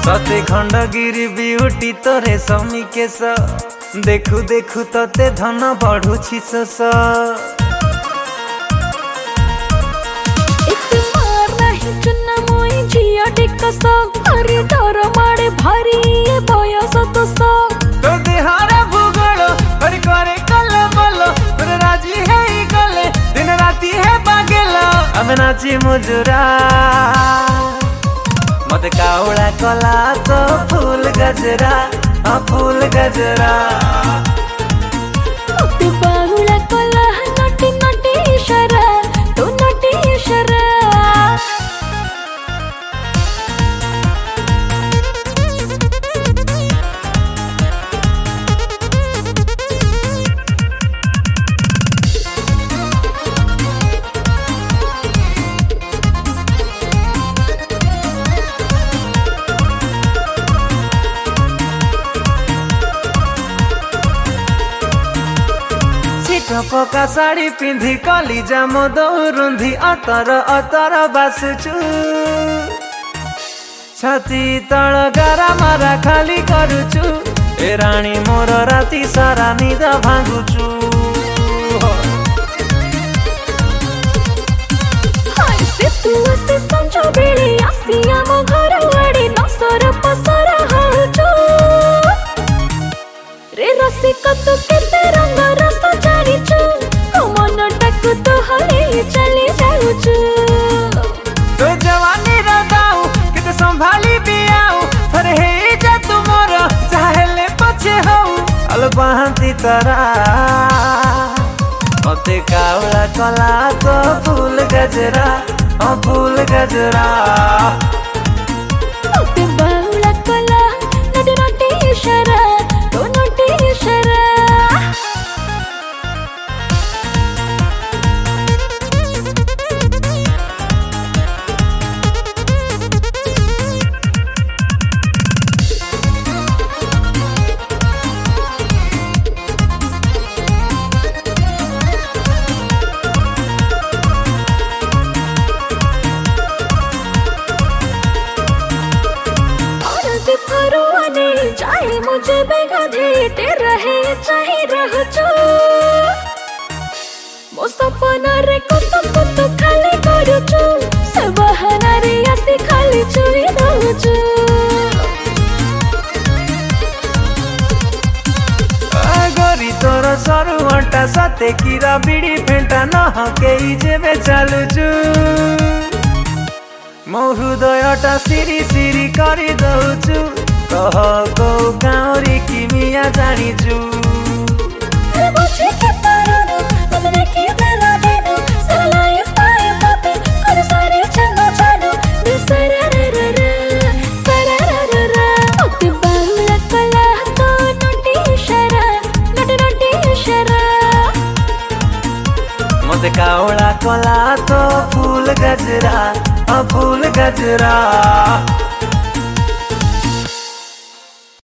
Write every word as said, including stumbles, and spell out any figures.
सते खंडगिरी ब्यूटी तोरे समी केस देखु देखु तते धन बढ़ुछि सस एते मार नाही चुना मोई जिया टिकस हरि डर माडे भारी ए बयस तोस तो देहारा भूगोल हरि करे कल बोल तोरे राजी है गले दिन राती है बागेला हमें नाची मुजुरा मत कावड़ा कला तो फूल गजरा हाँ फूल गजरा मत बाहुला कला नटी नटी इशारा तो नटी इशारा पका साड़ी पिंधि कली जाम दौरुंधी अतर अतर बासुचु छाती तल गारा मारा खाली करुचु ए रानी मोर राती सारा निद भांगुचु हाय से तू से समझो बेली आसी आम घर आड़ी नसर पसर हाउचु रे रसिक तू केते रंग रस जानिचु ओ मन टाकु तो हरे चली जाउचु तो जवानी रदाऊ किते संभाली बियाऊ थरे हे जा तू मोर चाहेले पछे होऊ अल बहंती तरा मते कावला कला तो फूल गजरा ओ फूल गजरा मते बाहुला कला नटी नटी इशारा तो नटी इशारा चाहे मुझे बेगाधे रहे चाहे रह चो मो सपना रे कुत कुत खाली करूचु से बहाना रे आसी खाली छुई दउचु गोरी तोर सरू हंटा सते कीरा बीड़ी फेंटा न हकेई जेबे चालुचु मो हृदयटा सिरी सिरी करी दउचु कह को काउरी किमिया जानिचु अरे बुझे के पारो तुमने के बेला देनो सलाई पाए पाते कर सारे चंगो जानो सरा रे रे रे सरा रे रे रे मत बाहुला कला तो नटी इशारा नटी नटी इशारा मत कावड़ा कला तो फूल गजरा फूल गजरा